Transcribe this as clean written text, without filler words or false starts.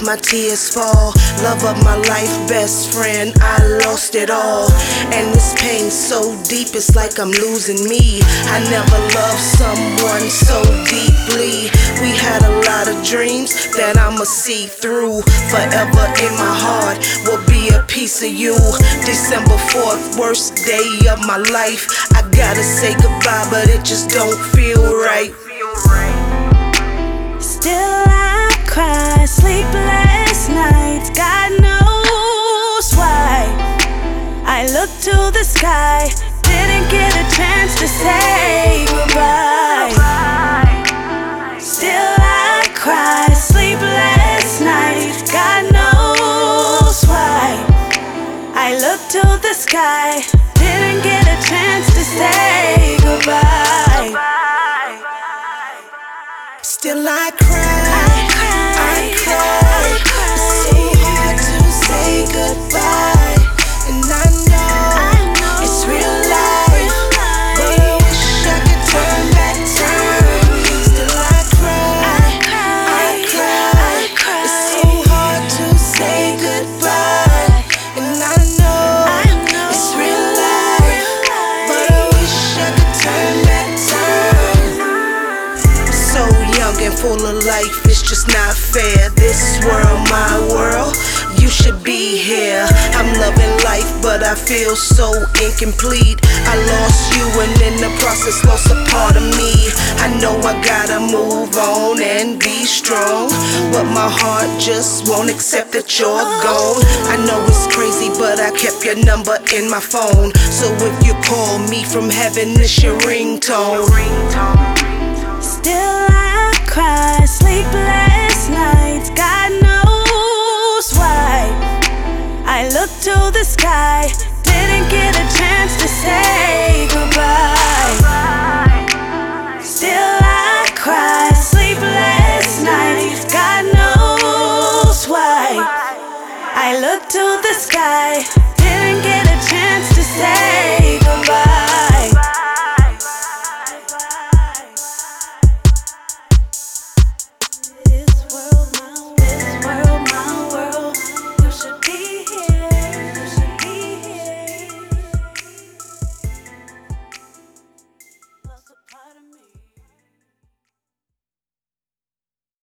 my tears fall. Love of my life, best friend, I lost it all. And this pain so deep, it's like I'm losing me. I never loved someone so deeply. We had a lot of dreams that I'ma see through. Forever in my heart will be a piece of you. December 4th, worst day of my life. I gotta say goodbye, but it just don't feel right. Still I cry, sleepless nights, God knows why. I look to the sky, didn't get a chance to say goodbye. Still I cry, sleepless nights, God knows why. I look to the sky, didn't get a chance to say goodbye. Still I cry, I cry. It's so hard to say goodbye. And I know it's real life, but I wish I could turn back time. Still I cry, I cry. It's so hard to say goodbye. And I know it's real life, but I wish I could turn back time. So young and full of life, it's just not fair. This world, my world, you should be here. I'm loving life, but I feel so incomplete. I lost you and in the process lost a part of me. I know I gotta move on and be strong, but my heart just won't accept that you're gone. I know it's crazy, but I kept your number in my phone. So if you call me from heaven, it's your ringtone. Still I cry, sleepless nights, God knows why. I look to the sky, didn't get a chance to say goodbye. Still I cry, sleepless nights, God knows why. I look to the sky, didn't get a chance to say